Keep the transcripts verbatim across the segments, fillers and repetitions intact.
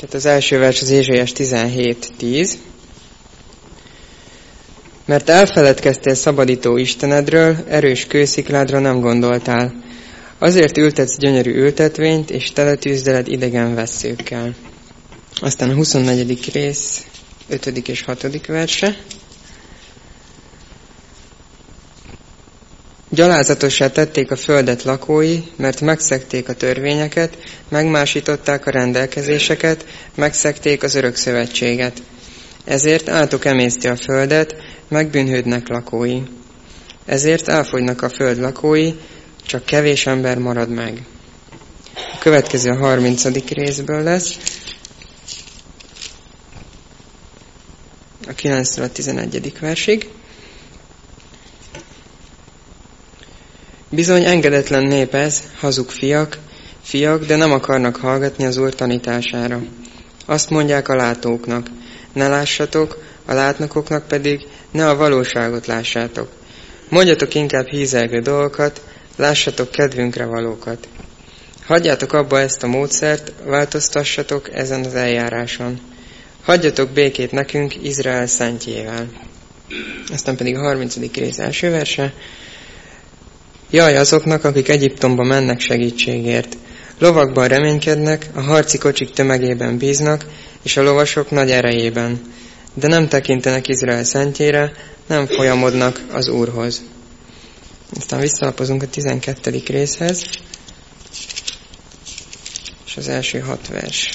Tehát az első vers az Ézsaiás tizenhét tíz. Mert elfeledkeztél szabadító Istenedről, erős kőszikládra nem gondoltál. Azért ültetsz gyönyörű ültetvényt, és teletűzdeled idegen vesszőkkel. Aztán a huszonnegyedik rész, ötödik és hatodik verse. Gyalázatossá tették a földet lakói, mert megszegték a törvényeket, megmásították a rendelkezéseket, megszegték az örök szövetséget. Ezért átok emészti a földet, megbűnhődnek lakói. Ezért elfogynak a föld lakói, csak kevés ember marad meg. A következő a harmincadik részből lesz. A kilenctől a tizenegyedik versig. Bizony engedetlen nép ez, hazug fiak, fiak, de nem akarnak hallgatni az Úr tanítására. Azt mondják a látóknak, ne lássatok, a látnokoknak pedig ne a valóságot lássátok. Mondjatok inkább hízelgő dolgokat, lássatok kedvünkre valókat. Hagyjátok abba ezt a módszert, változtassatok ezen az eljáráson. Hagyjatok békét nekünk Izrael szentjével. Aztán pedig a harmincadik rész első verse. Jaj azoknak, akik Egyiptomba mennek segítségért. Lovakban reménykednek, a harci kocsik tömegében bíznak, és a lovasok nagy erejében. De nem tekintenek Izrael szentjére, nem folyamodnak az Úrhoz. Aztán visszalapozunk a tizenkettedik részhez, és az első hat vers.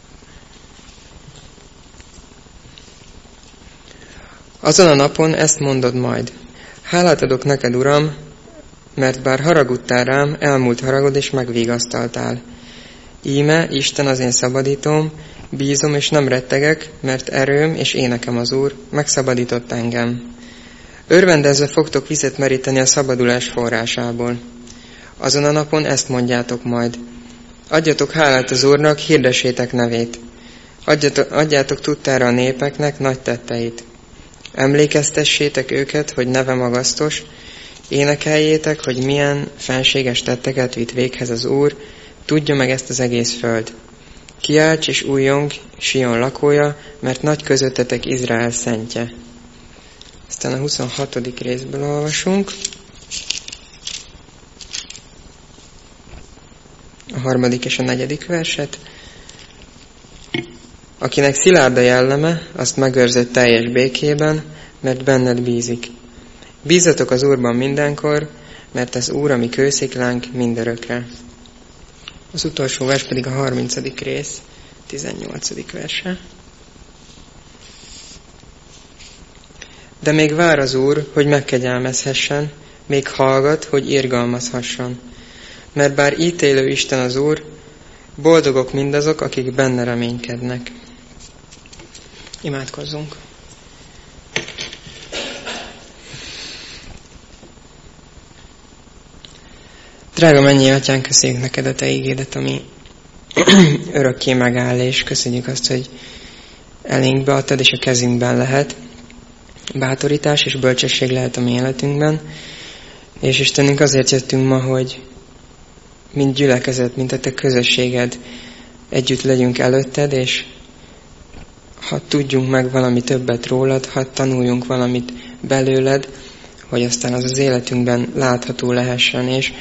Azon a napon ezt mondod majd. Hálát adok neked, Uram, mert bár haragudtál rám, elmúlt haragod és megvigasztaltál. Íme, Isten az én szabadítóm, bízom és nem rettegek, mert erőm és énekem az Úr, megszabadított engem. Örvendezve fogtok vizet meríteni a szabadulás forrásából. Azon a napon ezt mondjátok majd. Adjatok hálát az Úrnak, hirdessétek nevét. Adjatok, adjátok tudtára a népeknek nagy tetteit. Emlékeztessétek őket, hogy neve magasztos, énekeljétek, hogy milyen fenséges tetteket vitt véghez az Úr, tudja meg ezt az egész föld. Kiálts és újjong, Sion lakója, mert nagy közöttetek Izrael szentje. Aztán a huszonhatodik részből olvasunk. A harmadik és a negyedik verset. Akinek szilárd a jelleme, azt megőrzött teljes békében, mert benned bízik. Bízzatok az Úrban mindenkor, mert az Úr a mi kősziklánk mindörökre. Az utolsó vers pedig a harmincadik rész, tizennyolcadik verse. De még vár az Úr, hogy megkegyelmezhessen, még hallgat, hogy irgalmazhasson. Mert bár ítélő Isten az Úr, boldogok mindazok, akik benne reménykednek. Imádkozzunk! Drága mennyi Atyánk, köszönjük neked a Te ígédet, ami örökké megáll, és köszönjük azt, hogy elénk beadtad, és a kezünkben lehet. Bátorítás és bölcsesség lehet a mi életünkben. És Istenünk, azért jöttünk ma, hogy mint gyülekezet, mint a Te közösséged együtt legyünk előtted, és ha tudjunk meg valami többet rólad, ha tanuljunk valamit belőled, hogy aztán az az életünkben látható lehessen, és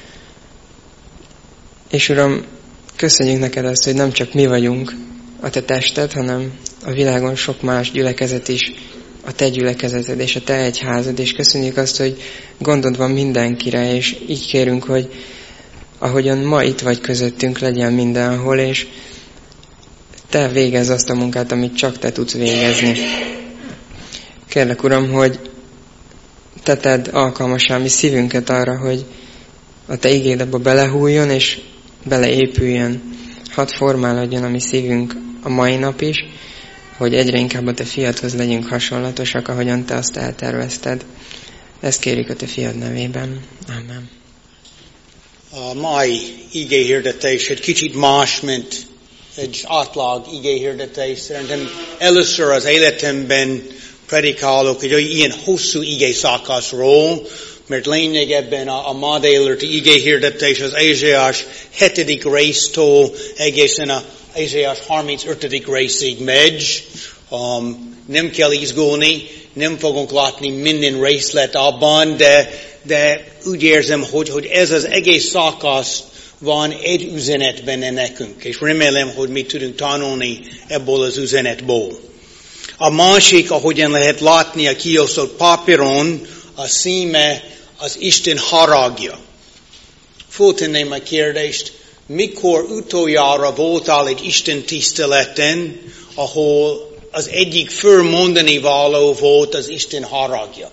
És Uram, köszönjük neked azt, hogy nem csak mi vagyunk a Te tested, hanem a világon sok más gyülekezet is a Te gyülekezeted és a Te egyházad, és köszönjük azt, hogy gondod van mindenkire, és így kérünk, hogy ahogyan ma itt vagy közöttünk, legyen mindenhol, és Te végezz azt a munkát, amit csak Te tudsz végezni. Kérlek, Uram, hogy Te tedd alkalmassá mi szívünket arra, hogy a Te igéd abba belehújjon, és beleépüljön. Hadd formálódjon a mi szívünk a mai nap is, hogy egyre inkább a Te fiadhoz legyünk hasonlatosak, ahogyan Te azt eltervezted. Ezt kérjük a Te fiad nevében. Amen. A mai igéhirdetés egy kicsit más, mint egy átlag igéhirdetés. Szerintem először az életemben predikálok egy ilyen hosszú igé szakaszról, mert lényegében a, a ma délelőtti igéhirdetés az Ézsaiás hetedik résztől egészen a Ézsaiás harmincötödik részig megy, um, nem kell izgulni, nem fogunk látni minden részlet abban, de, de úgy érzem, hogy, hogy ez az egész szakasz van egy üzenet benne nekünk, és remélem, hogy mi tudunk tanulni ebből az üzenetból. A másik, ahogyan lehet látni a kiosztott papíron, a címe az Isten haragja. Föltenném a kérdést, mikor utoljára voltál egy Isten tiszteleten, ahol az egyik fő mondani való volt az Isten haragja?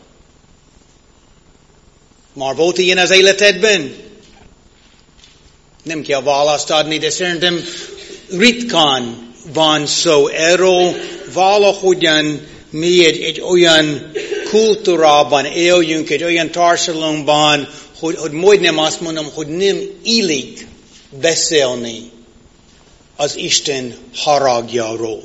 Már volt ilyen az életedben? Nem kell választ adni, de szerintem ritkán van szó erről. Valahogyan mi egy, egy olyan kultúrában éljünk, egy olyan társadalomban, hogy, hogy majdnem azt mondom, hogy nem illik beszélni az Isten haragjáról.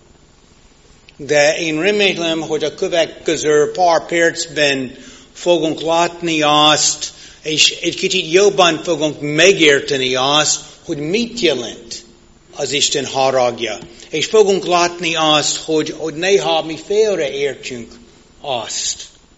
De én remélem, hogy a következő pár percben fogunk látni azt, és egy kicsit jobban fogunk megérteni azt, hogy mit jelent az Isten haragja. És fogunk látni azt, hogy, hogy néha mi félreértjünk azt.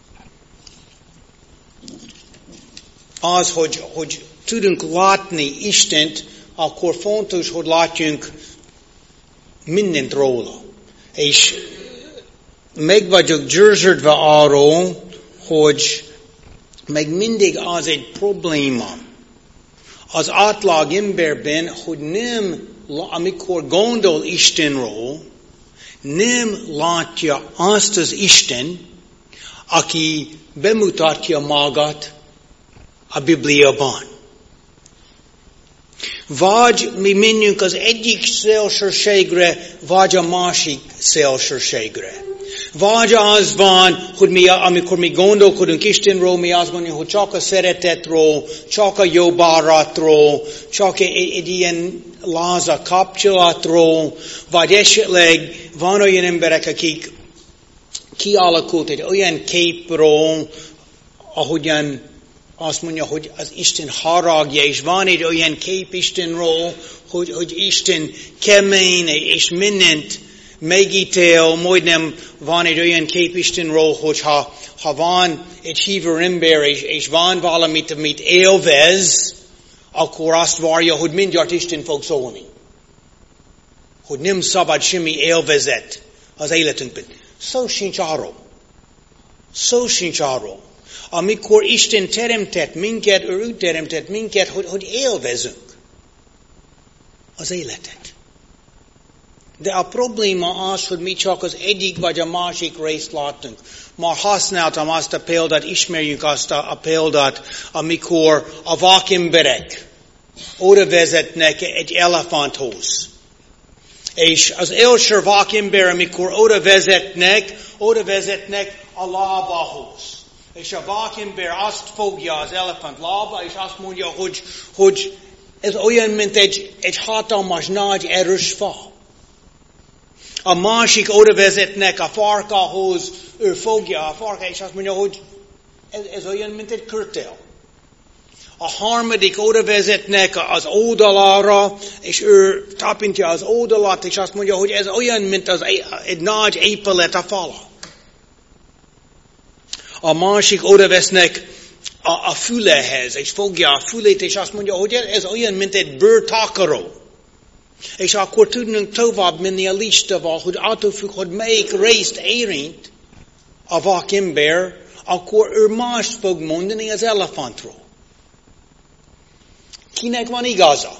Az, hogy, hogy tudunk látni Istent, akkor fontos, hogy látjunk mindent róla. És meg vagyok győződve arról, hogy meg mindig az egy probléma az átlag emberben, hogy nem, amikor gondol Istenről, nem látja azt az Isten, aki bemutatja magát a Bibliában. Vagy mi menjünk az egyik szélsőségre, vagy a másik szélsőségre. Vagy az van, hogy mi, amikor mi gondolkodunk Istenről, mi azt mondjuk, hogy csak a szeretetről, csak a jó baratról, csak egy, egy ilyen láza kapcsolatról, vagy esetleg van olyan emberek, akik kialakult egy olyan képről, ahogyan azt mondja, hogy az Isten haragja, és van egy olyan kép Istenről, hogy, hogy Isten kemény, és mindent megítél, majdnem van egy olyan kép Istenről, hogy ha, ha van egy hívő ember, és, és van valamit, amit élvez, akkor azt várja, hogy mindjárt Isten fog szólni. Hogy nem szabad semmi élvezet az életünkben. Szó sincs arról. Szó sincs arról. Amikor Isten teremtett minket, ő úgy teremtett minket, hogy, hogy élvezünk az életet. De a probléma az, hogy mi csak az egyik vagy a másik részt látunk. Már használtam azt a példát, ismerjük azt a, a példát, amikor a vakemberek oda vezetnek egy elefánthoz. És az első vakember, amikor oda vezetnek, oda vezetnek a lábahoz. És a vakember azt fogja az elefánt lába, és azt mondja, hogy, hogy ez olyan, mint egy, egy hatalmas, nagy, erős fa. A másik oda vezetnek a farkahoz, ő fogja a farka, és azt mondja, hogy ez, ez olyan, mint egy körtél. A harmadik oda vezetnek az oldalára, és ő tapintja az oldalat, és azt mondja, hogy ez olyan, mint az, egy nagy épület a fala. A másik oda vesznek a, a fülehez, és fogja a fülét, és azt mondja, hogy ez olyan, mint egy bőrtakaró. És akkor tudnunk tovább menni a listával, hogy attól függ, hogy melyik részt érint a vakember, akkor ő mást fog mondani az elefántról. Kinek van igaza?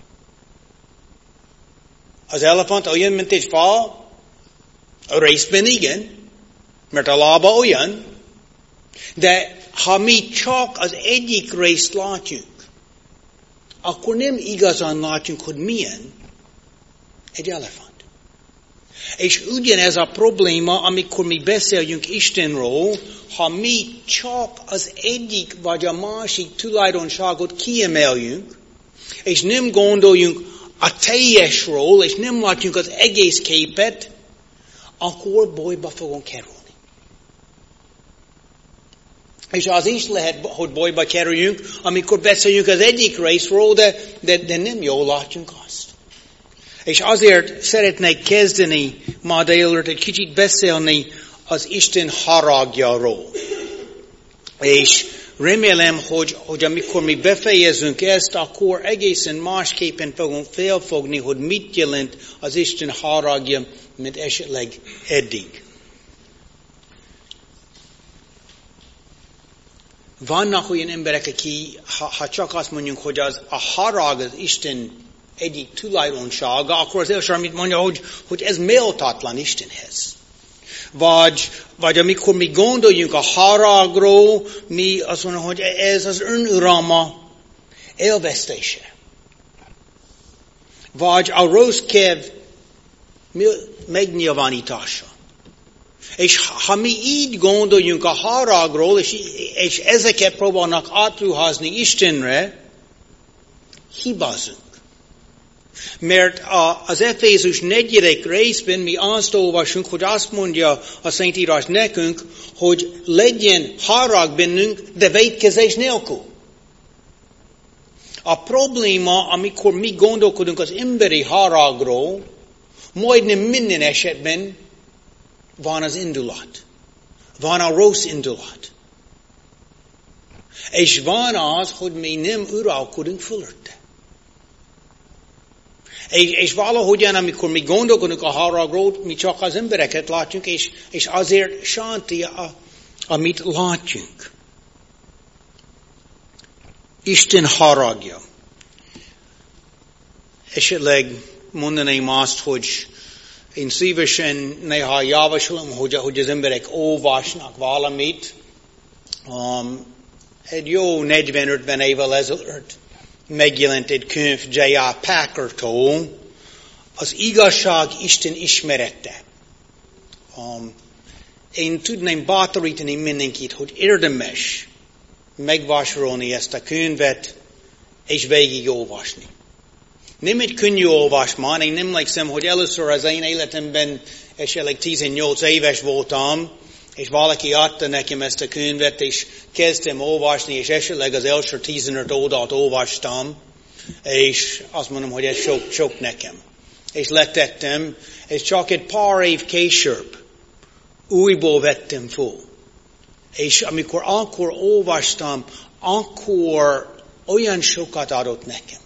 Az elefánt olyan, mint egy fa? A részben igen, mert a lába olyan. De ha mi csak az egyik részt látjuk, akkor nem igazán látjuk, hogy milyen egy elefánt. És ugyanez a probléma, amikor mi beszéljünk Istenről, ha mi csak az egyik vagy a másik tulajdonságot kiemeljünk, és nem gondoljunk a teljesről, és nem látjuk az egész képet, akkor bajba fogunk kerülni. És az is lehet, hogy bajba kerüljünk, amikor beszéljünk az egyik részről, de, de, de nem jól látjunk azt. És azért szeretnék kezdeni ma délelőtt egy kicsit beszélni az Isten haragjáról. És remélem, hogy, hogy amikor mi befejezünk ezt, akkor egészen másképpen fogunk felfogni, hogy mit jelent az Isten haragja, mint esetleg eddig. Vannak olyan emberek, akik, ha, ha csak azt mondjuk, hogy az, a harag az Isten egyik tulajdonsága, akkor az első, amit mondja, hogy, hogy ez méltatlan Istenhez. Vagy, vagy amikor mi gondoljunk a haragról, mi azt mondjuk, hogy ez az önuralma elvesztése. Vagy a rossz kedv megnyilvánítása. És ha mi így gondoljunk a haragról, és, és ezeket próbálnak átruházni Istenre, hibázunk. Mert az Efézus negyedik részben mi azt olvasunk, hogy azt mondja a Szentírás nekünk, hogy legyen harag bennünk, de vétkezés nélkül. A probléma, amikor mi gondolkodunk az emberi haragról, majdnem minden esetben van az indulat. Van a rossz indulat. És van az, hogy mi nem uralkodunk fölötte. És, és valahogyan, amikor mi gondolkodunk a haragról, mi csak az embereket látjuk, és, és azért sánti, a, amit látjunk. Isten haragja. Esetleg mondanám azt, hogy én szívesen néha javaslom, hogy, hogy az emberek olvasnak valamit. Um, egy jó negyven-ötven évvel ezelőtt megjelent egy könyv J R Packertól, az igazság Isten ismerete. Um, én tudnám bátorítani mindenkit, hogy érdemes megvásárolni ezt a könyvet, és végig olvasni. Nem egy könnyű olvasmány, én nem emlékszem, hogy először az én életemben esetleg tizennyolc éves voltam, és valaki adta nekem ezt a könyvet, és kezdtem olvasni, és esetleg az első tizenöt oldalt olvastam, és azt mondom, hogy ez sok, sok nekem. És letettem, és csak egy pár év később újból vettem föl. És amikor akkor olvastam, akkor olyan sokat adott nekem,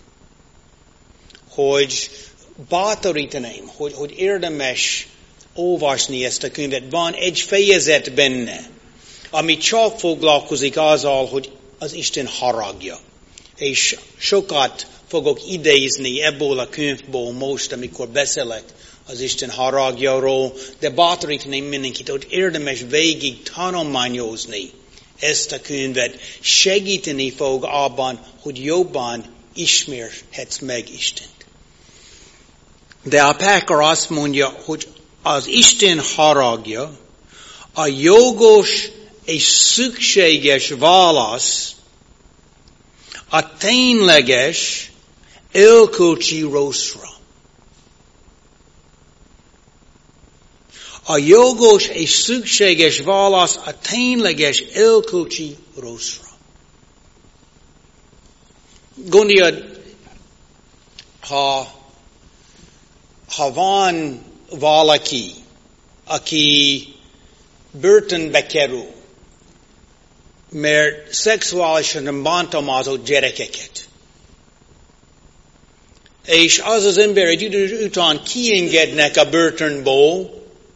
hogy bátorítanám, hogy, hogy érdemes olvasni ezt a könyvet. Van egy fejezet benne, ami csak foglalkozik azzal, hogy az Isten haragja. És sokat fogok idézni ebből a könyvből most, amikor beszélek az Isten haragjáról, de bátorítanám mindenkit, hogy érdemes végig tanulmányozni ezt a könyvet. Segíteni fog abban, hogy jobban ismerhetsz meg Istent. De a Packer azt mondja, hogy az Isten haragja a jogos és szükséges válasz a tényleges elkölcsi rosszra. A jogos és szükséges válasz a tényleges elkölcsi rosszra. Gondoljad, ha, ha van valaki, aki börtönbe kerül, mert szexuálisan bántalmazott gyerekeket. És az az ember egy idő után kiengednek a börtönból,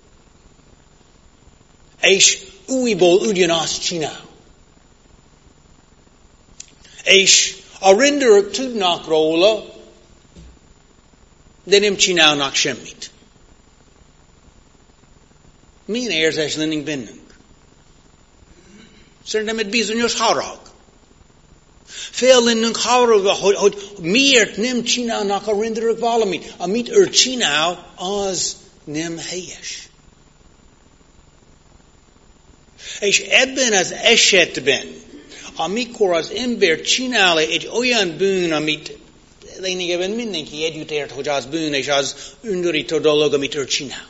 és újból ugyanazt csinál. És a rendőrök tudnak róla, de nem csinálnak semmit. Milyen érzés lennénk bennünk? Szerintem egy bizonyos harag. Fél lennünk haragva, hogy, hogy miért nem csinálnak a rendőrök valamit. Amit ő csinál, az nem helyes. És ebben az esetben, amikor az ember csinál egy olyan bűn, amit lényegében mindenki együtt ért, hogy az bűn, és az undorító dolog, amit ő csinál.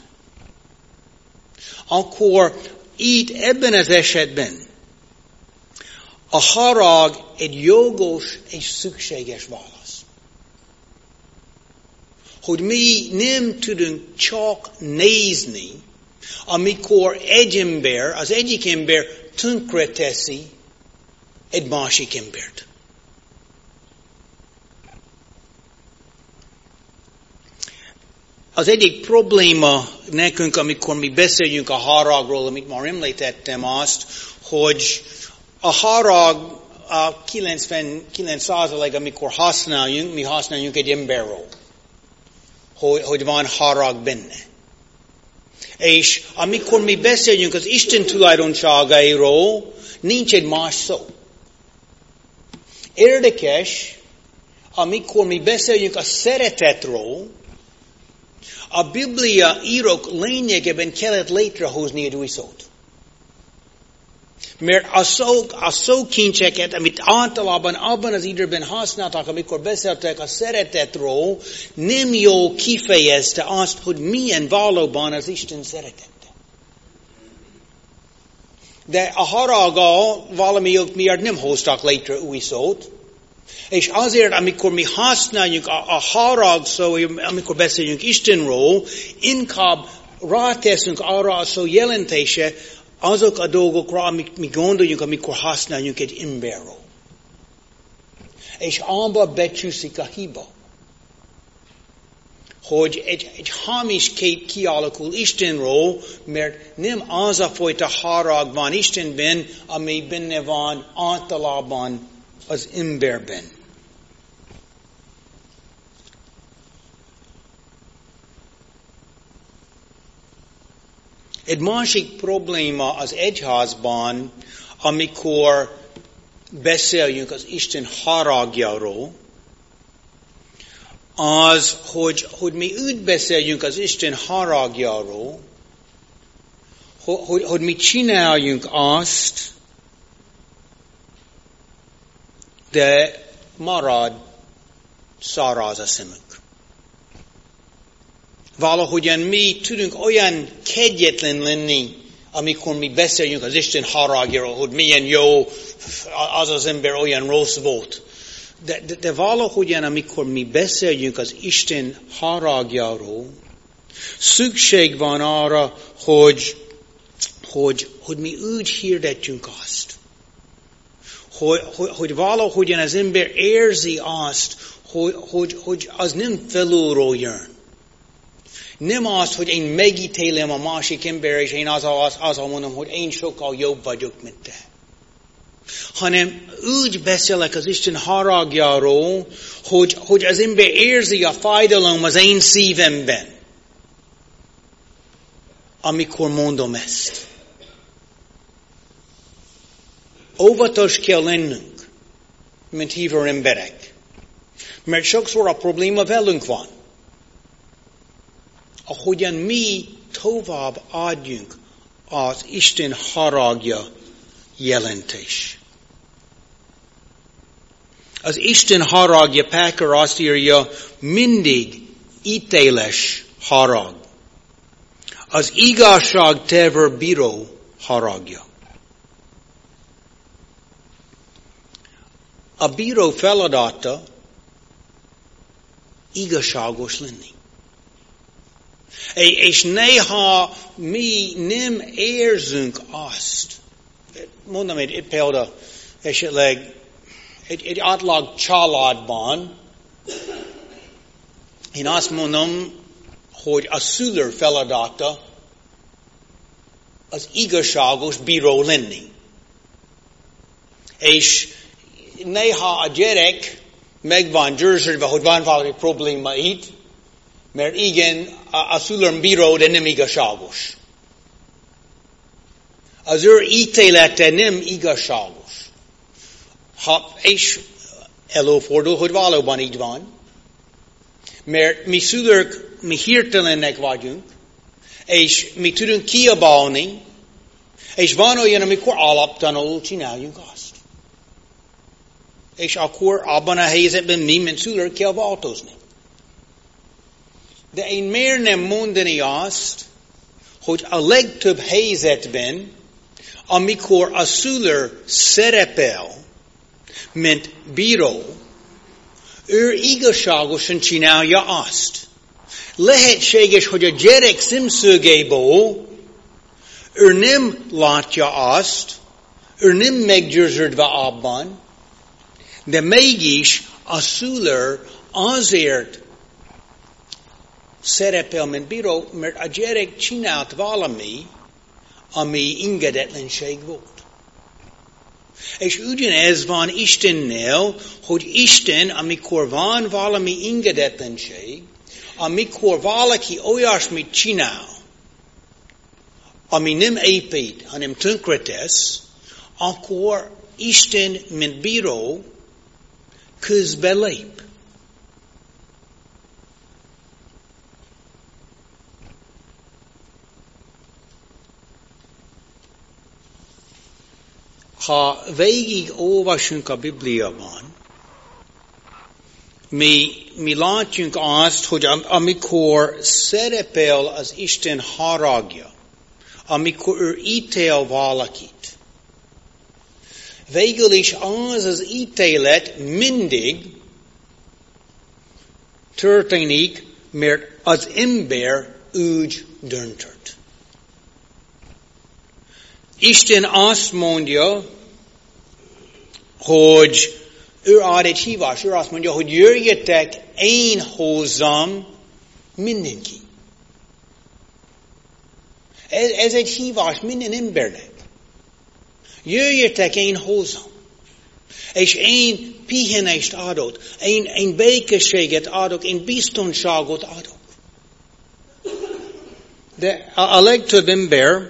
Akkor itt ebben az esetben a harag egy jogos és szükséges válasz. hogy mi nem tudunk csak nézni, amikor egy ember, az egyik ember tönkre teszi egy másik embert. Az egyik probléma nekünk, amikor mi beszéljünk a haragról, amit már említettem azt, hogy a harag a kilencvenkilenc százalék, amikor használjunk, mi használjunk egy emberről, hogy, hogy van harag benne. És amikor mi beszéljünk az Isten tulajdonságairól, nincs egy más szó. Érdekes, amikor mi beszéljünk a szeretetről, a Biblia írók lényegében kellett létrehozni egy új szót. Mert a, szó, a szókincseket, amit általában abban az időben használtak, amikor beszéltek a szeretetről, nem jól kifejezte azt, hogy milyen valóban az Isten szeretete. De a haraggal valami ok miatt nem hoztak létre új szót, és azért, amikor mi használjuk a, a harag szó, amikor beszélünk Istenről, inkább ráteszünk arra a szó jelentése, azok a dolgokra, amit mi gondoljunk, amikor használjuk egy emberről. És abba becsúszik a hiba. Hogy egy, egy hamis kép kialakul Istenről, mert nem az a fajta harag van Istenben, ami benne van általában az emberben. Egy másik probléma az egyházban, amikor beszéljünk az Isten haragjáról, az, hogy, hogy mi úgy beszéljünk az Isten haragjáról, hogy, hogy mi csináljunk azt, de marad száraz a szemünk. Valahogyan mi tudunk olyan kegyetlen lenni, amikor mi beszéljünk az Isten haragjáról, hogy milyen jó, az az ember olyan rossz volt. De, de, de valahogyan, amikor mi beszéljünk az Isten haragjáról, szükség van arra, hogy, hogy, hogy mi úgy hirdetjünk azt. Hogy, hogy, hogy valahogyan az ember érzi azt, hogy, hogy, hogy az nem felülről jön. Nem az, hogy én megítélem a másik ember, és én azzal, az, azzal mondom, hogy én sokkal jobb vagyok, mint te. Hanem úgy beszélek az Isten haragjáról, hogy, hogy az ember érzi a fájdalom az én szívemben, amikor mondom ezt. Óvatos kell lennünk, mint hívő emberek. Mert sokszor a probléma velünk van. Ahogyan mi tovább adjunk az Isten haragja jelentés. Az Isten haragja, Packer azt írja, mindig ítéles harag. Az igazságtevő bíró haragja. A bíró feladata igazságos lenni. És néha mi nem érzünk azt. Mondom egy, egy példa, esetleg egy, egy átlag családban, én azt mondom, hogy a szülő feladata az igazságos bíró lenni. És néha a gyerek meg van győződve, hogy van valami probléma itt, mert igen, a, a szülőm bíró, de nem igazságos. Az ő ítélete nem igazságos. Ha, és előfordul, hogy valóban így van. Mert mi szülők, mi hirtelennek vagyunk, és mi tudunk kiabálni, és van olyan, amikor alaptalanul csináljuk azt. És akkor abban a helyzetben mi, mint szülők, kell változni. De én miért nem mondani azt, hogy a legtöbb helyzetben, amikor a szülő szerepel, mint bíró, ő igazságosan csinálja azt. Lehetséges, hogy a gyerek szemszögéből ő nem látja azt, ő nem meggyőződve abban, de mégis a szülő azért szerepel, mint bíró, mert a gyerek csinált valami, ami engedetlenség volt. És ugyanez van Istennel, hogy Isten, amikor van valami engedetlenség, amikor valaki olyasmit csinál, ami nem épít, hanem tönkretesz, akkor Isten, mint bíró, közbelép. Ha végig olvasunk a Bibliában, mi, mi látjunk azt, hogy amikor szerepel az Isten haragja, amikor ő ítél valakit, végül is az az ítélet mindig történik, mert az ember úgy döntött. Isten azt mondja, hogy ő ad egy hívás, ő azt mondja, hogy jöjjetek én hozzám mindenki. Ez, ez egy hívás minden embernek. Jöjjetek én hozzám. És én pihenést adok, én, én békességet adok, én biztonságot adok. De a, a legtöbb ember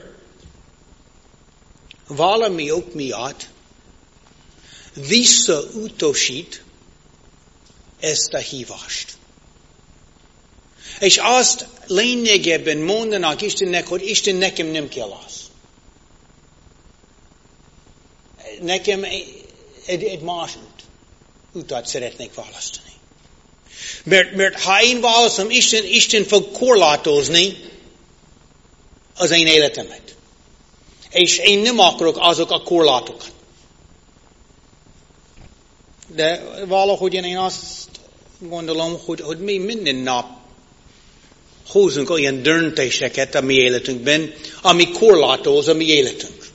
valami ok miatt visszautasít ezt a hívást. És azt lényegében mondanak Istennek, hogy Isten nekem nem kell az. Nekem egy, egy más út, utat szeretnék választani. Mert, mert ha én választom, Isten, Isten fog korlátozni az én életemet. És én nem akarok azok a korlátokat. De valahogy én azt gondolom, hogy, hogy mi minden nap hozunk olyan döntéseket a mi életünkben, ami korlátoz a mi életünk.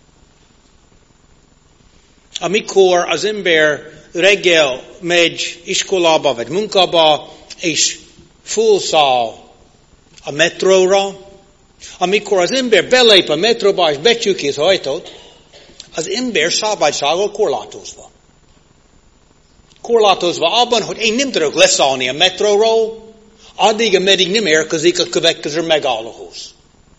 Amikor az ember reggel megy iskolába vagy munkába, és felszáll a metróra, amikor az ember belép a metróba és becsukja az ajtót, az ember szabadsággal korlátozva. Korlátozva abban, hogy én nem tudok leszállni a metróról, addig, ameddig nem érkezik a következő megállóhoz.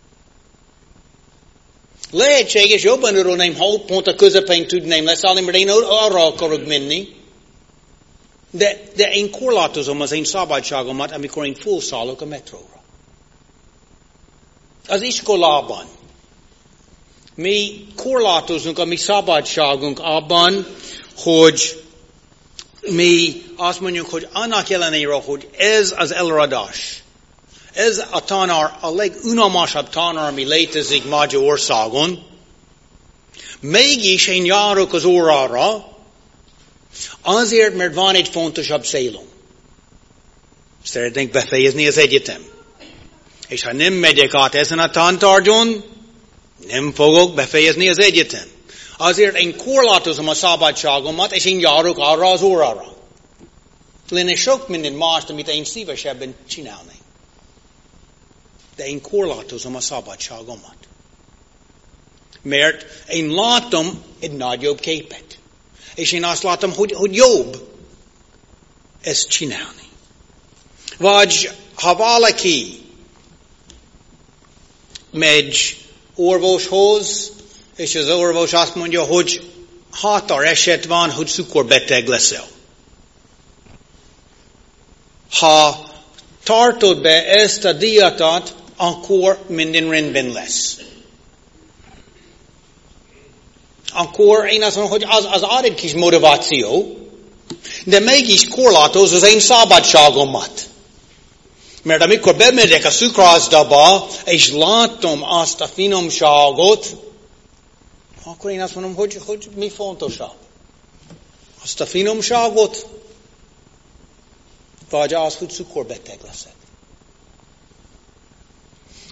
Lehetséges, jobban örülném, ha pont a közepén tudném leszállni, mert én arra akarok menni, de, de én korlátozom az én szabadságomat, amikor én felszállok a metróra. Az iskolában mi korlátozunk a mi szabadságunk abban, hogy mi azt mondjuk, hogy annak ellenére, hogy ez az előadás, ez a tanár a legunalmasabb tanár, ami létezik Magyarországon, mégis én járok az órára, azért, mert van egy fontosabb célom. Szeretnék befejezni az egyetem. És ha nem megyek át ezen a tantárgyon, nem fogok befejezni az egyetem. Azért én korlátozom a szabadságomat, és én járok arra az órára. Lenne sok minden más, amit én szívesebben csinálnék. De én korlátozom a szabadságomat. Mert én látom egy nagyobb képet. És én azt látom, hogy, hogy jobb ezt csinálni. Vagy ha valaki megy orvoshoz, és az orvos azt mondja, hogy határ eset van, hogy cukorbeteg leszel. Ha tartod be ezt a diétát, akkor minden rendben lesz. Akkor én azt mondom, hogy az, az ad egy kis motiváció, de mégis korlátoz az én szabadságomat. Mert amikor bemegyek a cukrászdába, és látom azt a finomságot, akkor én azt mondom, hogy, hogy mi fontosabb? Azt a finomságot, vagy az, hogy cukorbeteg leszek.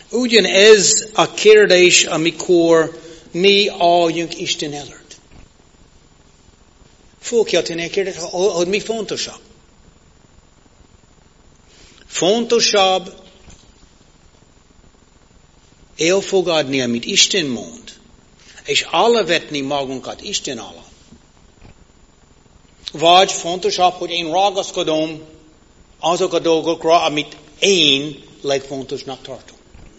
Ugyanez a kérdés, amikor mi álljunk Isten előtt. Föl kell tenni a kérdést, hogy mi fontosabb. Fontosabb elfogadni, amit Isten mond, és alávetni magunkat Isten alá. Vagy fontosabb, hogy én ragaszkodom azok a dolgokra, amit én legfontosnak tartom.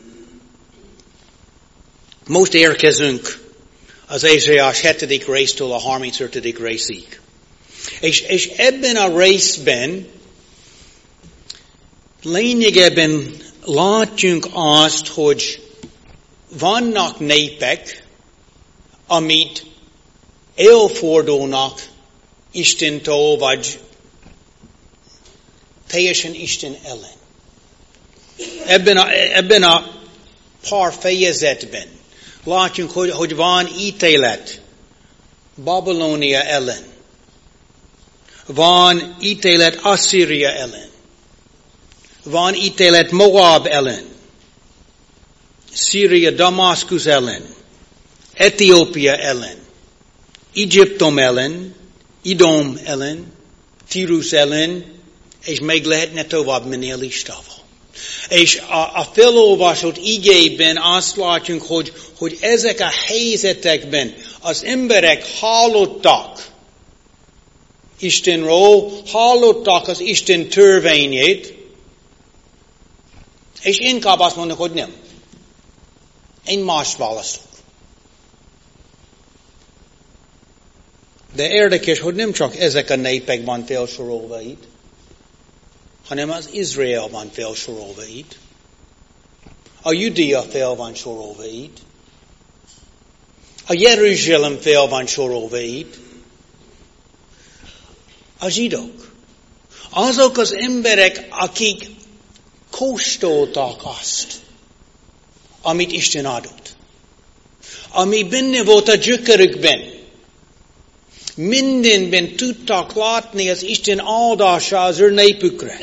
Most érkezünk az Ézsaiás hetedik résztől a harmincötödik részig. És, és ebben a részben lényegében látjunk azt, hogy vannak népek, amit elfordulnak Istentől, vagy teljesen Isten ellen. Ebben a, ebben a pár fejezetben látjunk, hogy, hogy van ítélet Babilónia ellen. Van ítélet Asszíria ellen. Van ítélet Moab ellen. Szíria, Damaszkusz ellen. Etiópia ellen. Egyiptom ellen. Idom ellen. Tírus ellen. És még lehetne tovább menni a listával. És a, a felolvasott igében azt látjuk, hogy, hogy ezek a helyzetekben az emberek hallottak Istenről, hallottak az Isten törvényét, és inkább azt mondnak, hogy nem. Én más választok. De érdekes, hogy nem csak ezek a népek van felsorolva itt, hanem az Izrael van felsorolva itt. A Judea fel van sorolva itt. A Jeruzsálem fel van sorolva itt. A zsidók. Azok az emberek, akik kóstoltak azt, amit Isten adott. Ami benne volt a gyökerükben. Mindenben tudtak látni az Isten áldása az ő népükre.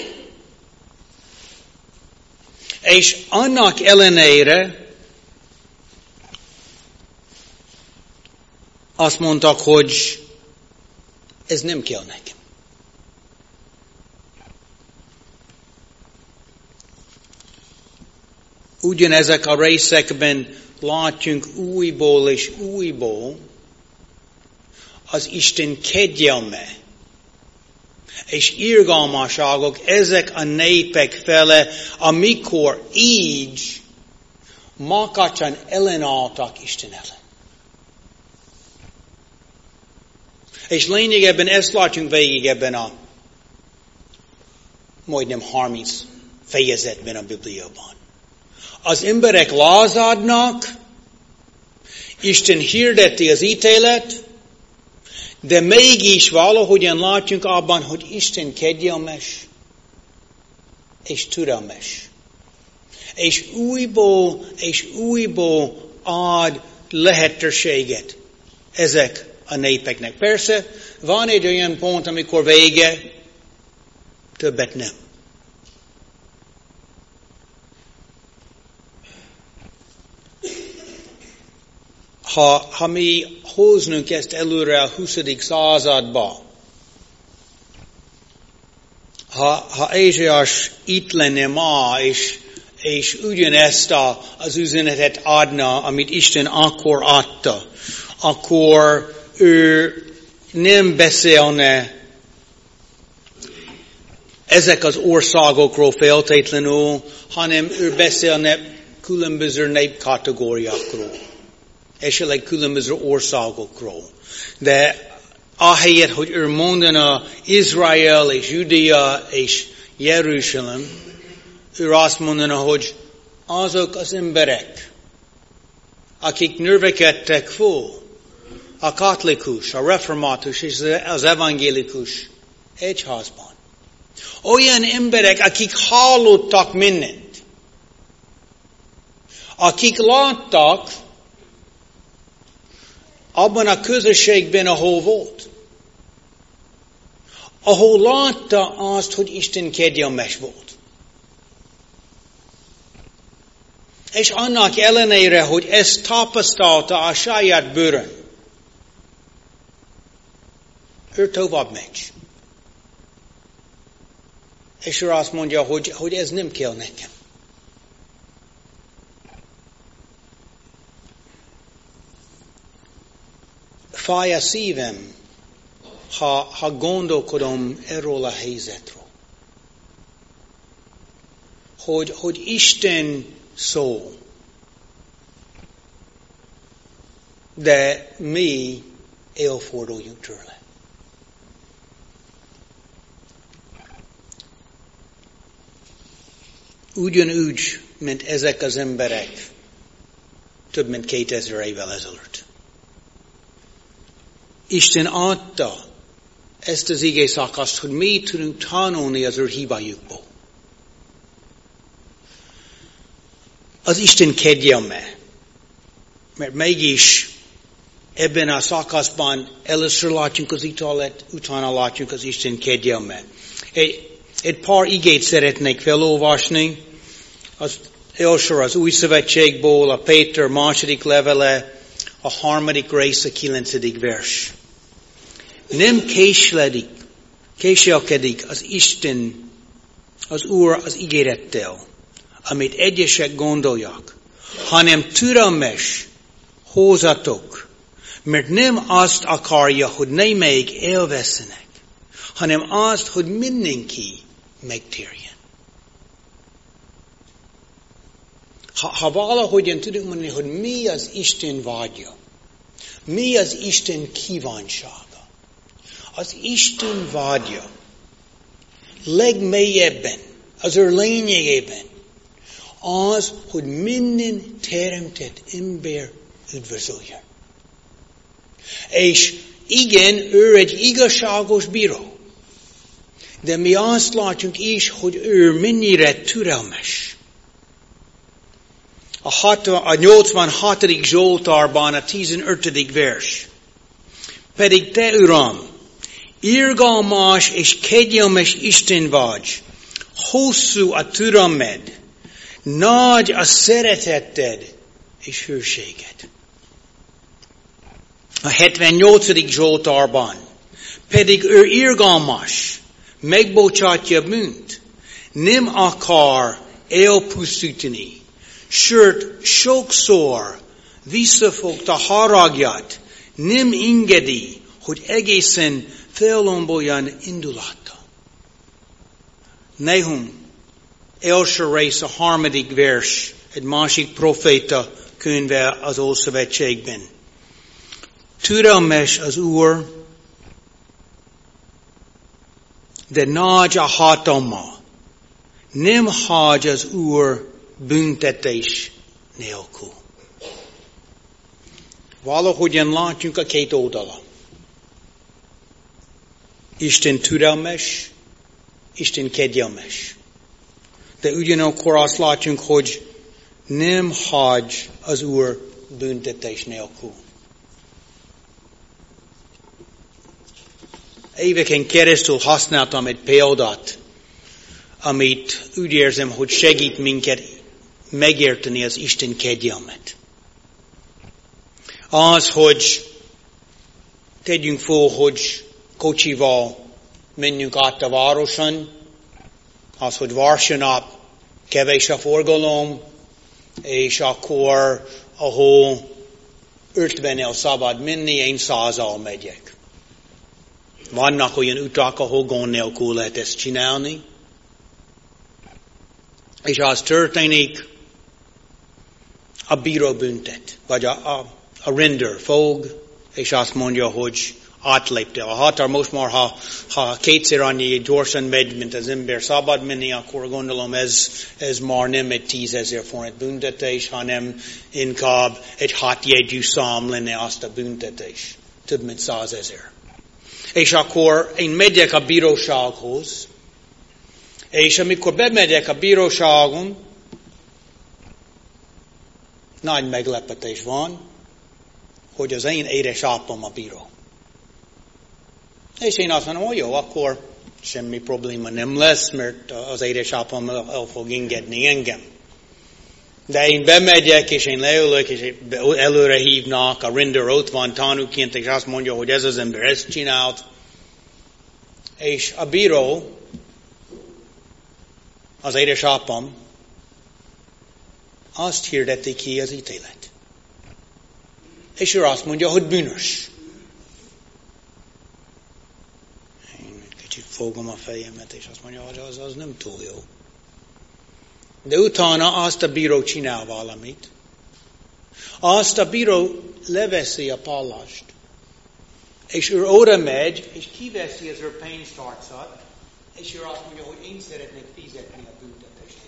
És annak ellenére azt mondtak, hogy ez nem kell nekem. Ugyanezek a részekben látjunk újból és újból az Isten kegyelme és irgalmaságok ezek a népek fele, amikor így makacsan ellenálltak Isten ellen. És lényegében ezt látjunk végig ebben a majdnem harminc fejezetben a Bibliában. Az emberek lázadnak, Isten hirdeti az ítélet, de mégis valahogyan látjunk abban, hogy Isten kegyelmes és türelmes. És újból és újból ad lehetőséget ezek a népeknek. Persze, van egy olyan pont, amikor vége, többet nem. Ha, ha mi hoznunk ezt előre a huszadik századba, ha, ha Ézsaiás itt lenne ma, és, és ugyanezt a, az üzenetet adna, amit Isten akkor adta, akkor ő nem beszélne ezek az országokról feltétlenül, hanem ő beszélne különböző népkategóriákról. Esetleg különböző országokról. De ahelyett, hogy ő mondana Izrael és Judea és Jeruzsálem, ő azt mondana, hogy azok az emberek, akik növekedtek föl, a katolikus, a református és az evangélikus egyházban. Olyan emberek, akik hallottak mindent, akik láttak abban a közösségben, ahol volt. Ahol látta azt, hogy Isten kegyelmes volt. És annak ellenére, hogy ezt tapasztalta a saját bőrön, ő tovább megy. És ő azt mondja, hogy, hogy ez nem kell nekem. Fáj a szívem, ha, ha gondolkodom erről a helyzetről. Hogy, hogy Isten szól, de mi elforduljunk tőle. Ugyanúgy, mint ezek az emberek több mint kétezer évvel ezelőtt. Isten adta ezt az ige szakaszt, hogy mi tudunk tanulni az ő hibájukból. Az Isten kegyelme, mert mégis ebben a szakaszban először látjunk az ítélet, utána látjunk az Isten kegyelme. Egy, egy pár igét szeretnék felolvasni. Az első az Új Szövetségből, a Péter második levele, a harmadik rész, a kilencedik vers. Nem késledik, késelkedik az Isten, az Úr az ígérettel, amit egyesek gondolják, hanem türelmes hozzatok, mert nem azt akarja, hogy némelyik elveszenek, hanem azt, hogy mindenki megtérjen. Ha, ha valahogyan tudjuk mondani, hogy mi az Isten vágya, mi az Isten kívánsága, az Isten vágya legmélyebben, az ő lényegében az, hogy minden teremtett ember üdvözölje. És igen, ő egy igazságos bíró. De mi azt látjuk is, hogy ő mennyire türelmes. A, hat, a nyolcvanhatodik Zsoltárban a tizenötödik vers. Pedig te, Uram, irgalmas és kegyelmes Isten vagy, hosszú a türelmed, nagy a szereteted és hűséged. A hetvennyolcadik Zsoltárban pedig ő irgalmas, megbocsátja bűnt, nem akar elpusztítani, sőt sokszor visszafogta haragját, nem engedi, hogy egészen fellomboljon indulata. Nahum első rész, a harmadik vers, egy másik proféta könyve az Ószövetségben. Türelmes az Úr, de nagy a hatalma. Nem hagy az Úr büntetés nélkül. Valahogyan látjunk a két oldala. Isten türelmes, Isten kegyelmes. De ugyanakkor azt látjunk, hogy nem hagy az Úr büntetés nélkül. Éveken keresztül használtam egy példát, amit úgy érzem, hogy segít minket megérteni az Isten kegyelmet. Az, hogy tegyünk fel, hogy kocsival menjünk át a városon, az, hogy vasárnap kevés a forgalom, és akkor, ahol ötvennel szabad menni, én százzal megyek. Vannak olyan utak, ahol gond nélkül lehet ezt csinálni. És az történik, a bíró büntet, vagy a, a, a rendőr fog, és azt mondja, hogy átlépte a határ. Most már, ha, ha kétszer annyi gyorsan megy, mint az ember szabad menni, akkor gondolom ez, ez már nem egy tízezer forint büntetés, hanem inkább egy hatjegyű szám lenne azt a büntetés. Több mint százezer. És akkor én megyek a bírósághoz, és amikor bemegyek a bíróságon, nagy meglepetés van, hogy az én édesapám a bíró. És én azt mondom, hogy jó, akkor semmi probléma nem lesz, mert az édesapám el fog engedni engem. De én bemegyek, és én leülök, és előre hívnak, a rendőr ott van tanúként, és azt mondja, hogy ez az ember ezt csinált. És a bíró, az édesapám, azt hirdeti ki az ítélet. És ő azt mondja, hogy bűnös. Én kicsit fogom a fejemet, és azt mondja, hogy az, az nem túl jó. De utána azt a bíró csinál valamit. Azt a bíró leveszi a pallást. És ő oda megy, és kiveszi az ő pénztárcát, és ő azt mondja, hogy én szeretnék fizetni a büntetést.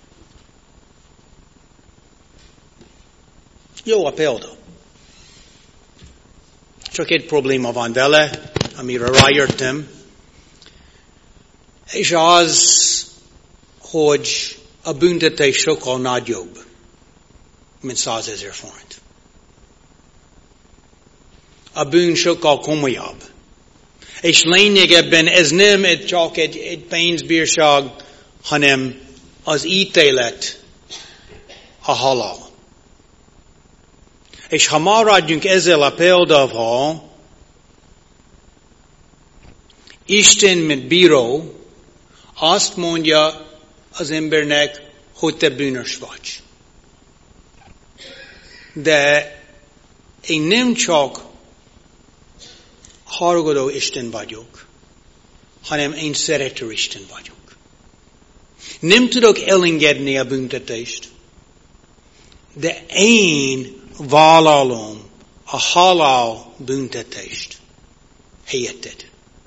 Jó a példa. Csak egy probléma van vele, amire rájöttem, és az, hogy a büntetés sokkal nagyobb, mint százezer forint. A bűn sokkal komolyabb. És lényegében ez nem csak egy, egy pénzbírság, hanem az ítélet, a halál. És ha maradjunk ezzel a példával, Isten, mint bíró, azt mondja az embernek, hogy te bűnös vagy. De én nem csak haragudó Isten vagyok, hanem én szerető Isten vagyok. Nem tudok elengedni a büntetést, de én vállalom a halál büntetést helyetted.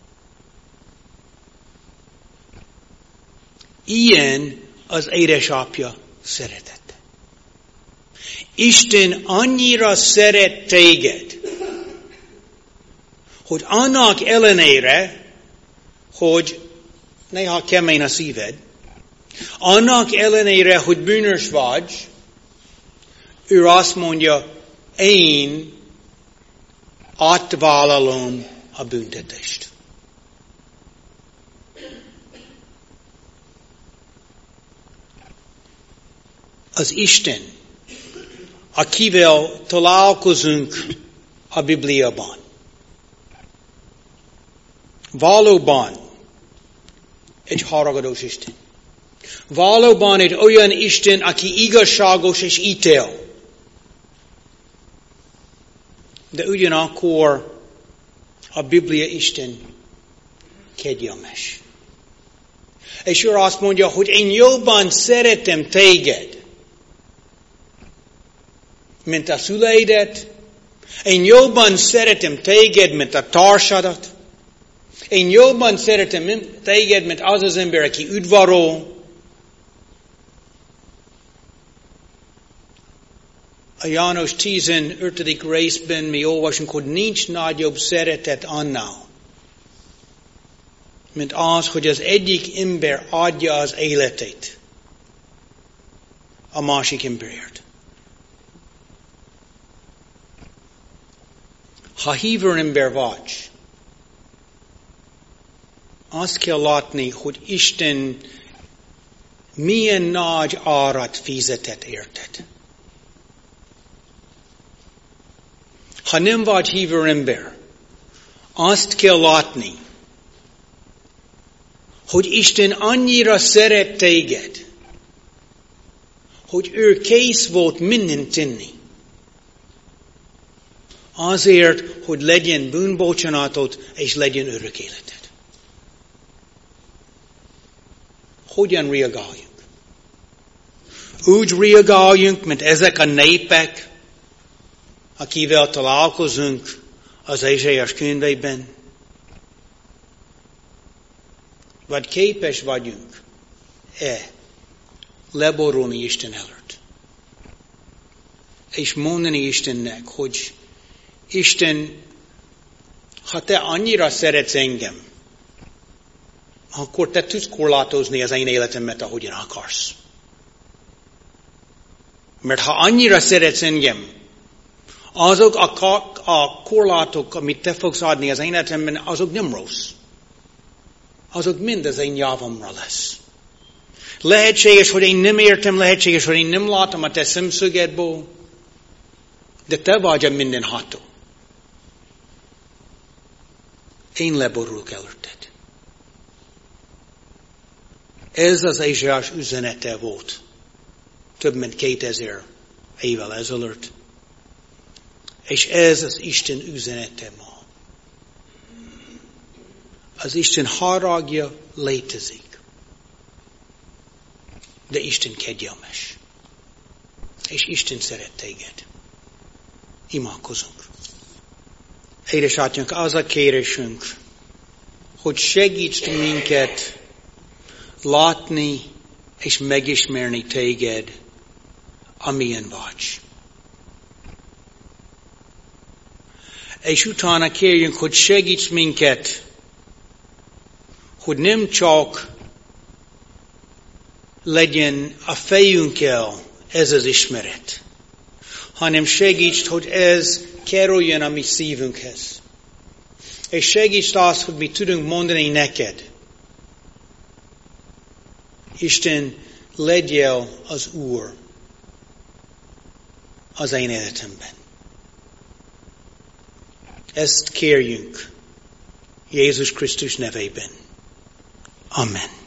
Ilyen az édesapja szeretete. Isten annyira szeret téged, hogy annak ellenére, hogy néha kemény a szíved, annak ellenére, hogy bűnös vagy, ő azt mondja, én átvállalom a büntetést. Az Isten, akivel találkozunk a Bibliában, valóban egy haragudós Isten. Valóban egy olyan Isten, aki igazságos és ítél. De ugyanakkor a Biblia Isten kegyelmes. És ő azt mondja, hogy én jobban szeretem téged, mint a szüleidet. Én jobban szeretem téged, mint a társadat. Én jobban szeretem téged, mint az az ember, aki udvarol. A János tizenötödik részben mi olvasunk, hogy nincs nagyobb szeretet annál, mint az, hogy az egyik ember adja az életét a másik emberért. Ha hívő ember vagy, azt kell látni, hogy Isten milyen nagy árat fizetett érted. Ha nem vagy hívő ember, azt kell látni, hogy Isten annyira szeret téged, hogy ő kész volt mindent tenni. Azért, hogy legyen bűnbocsánatot, és legyen örök életed. Hogyan reagáljunk? Úgy reagáljunk, mint ezek a népek, akivel találkozunk az Ézsaiás könyvében. Vagy képes vagyunk-e leborulni Isten előtt? És mondani Istennek, hogy Isten, ha te annyira szeretsz engem, akkor te tudsz korlátozni az én életemet, ahogyan akarsz. Mert ha annyira szeretsz engem, azok a, a korlátok, amit te fogsz adni az én életemben, azok nem rossz. Azok mind az én javamra lesz. Lehetséges, hogy én nem értem, lehetséges, hogy én nem látom a te szemszögedből, de te vagy a mindenható. Én leborulok előtted. Ez az Ézsaiás üzenete volt. Több mint kétezer évvel ezelőtt. És ez az Isten üzenete ma. Az Isten haragja létezik. De Isten kegyelmes. És Isten szeret téged. Imádkozunk. Édesatyánk, az a kérésünk, hogy segíts minket látni és megismerni téged, amilyen vagy. És utána kérjünk, hogy segíts minket, hogy nem csak legyen a fejünkkel ez az ismeret, hanem segíts, hogy ez kerüljön a mi szívünkhez. És segíts azt, hogy mi tudunk mondani neked. Isten, legyél az Úr az én életemben. Ezt kérjünk Jézus Krisztus nevében. Amen.